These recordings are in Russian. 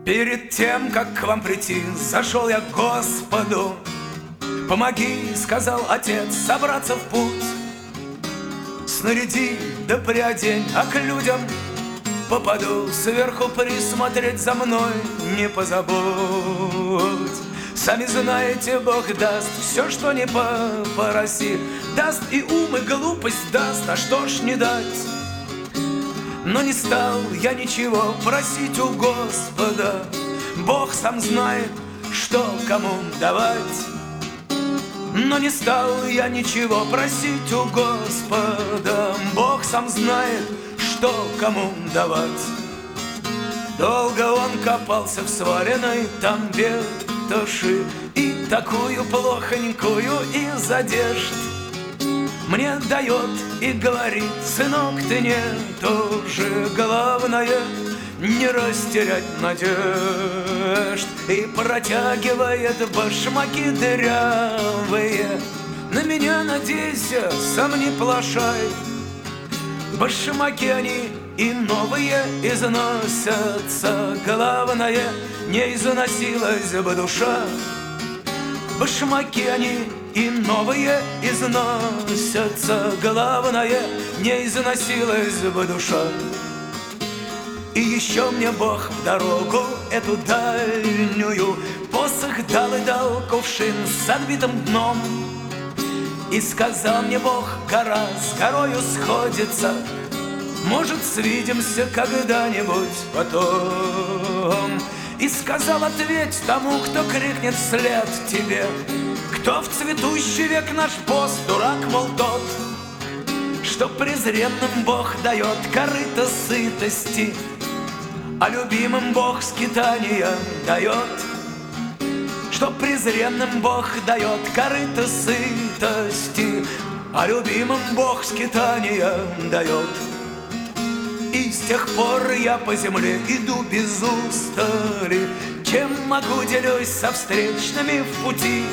Перед тем, как к вам прийти, зашел я к Господу. Помоги, сказал Отец, собраться в путь. Снаряди да приодень, а к людям попаду. Сверху присмотреть за мной не позабудь. Сами знаете, Бог даст все, что не попроси. Даст и ум, и глупость даст, а что ж не дать? Но не стал я ничего просить у Господа. Бог сам знает, что кому давать. Но не стал я ничего просить у Господа. Бог сам знает, что кому давать. Долго он копался в сваленной там ветоши, и такую плохонькую из одежд мне дает и говорит: сынок, ты не тоже, главное не растерять надежд. И протягивает башмаки дырявые: на меня надейся, сам не плашай. Башмаки они и новые износятся, главное не износилась бы душа. Башмаки они и новые износятся, главное не износилась бы душа. И еще мне Бог в дорогу эту дальнюю посох дал и дал кувшин с отбитым дном. И сказал мне Бог: гора с горою сходится, может, свидимся когда-нибудь потом. И сказал: ответь тому, кто крикнет вслед тебе: кто в цветущий век наш пост, дурак, мол, тот, что презренным Бог дает корыто сытости, а любимым Бог скитания дает. Что презренным Бог дает корыто сытости, а любимым Бог скитания дает. И с тех пор я по земле иду без устали, чем могу делюсь со встречными в пути.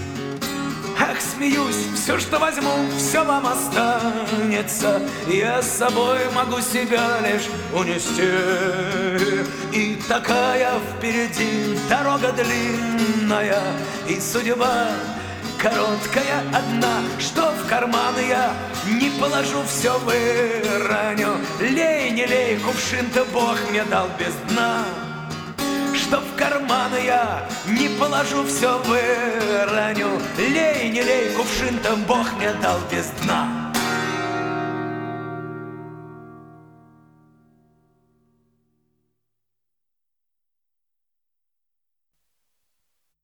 Ах, смеюсь, все, что возьму, все вам останется. Я с собой могу себя лишь унести. И такая впереди дорога длинная, и судьба короткая одна, что в карман я не положу, все выроню. Лей, не лей, кувшин-то Бог мне дал без дна. Что в карман я не положу, все выроню. Лей, не лей, кувшин-то Бог мне дал без дна.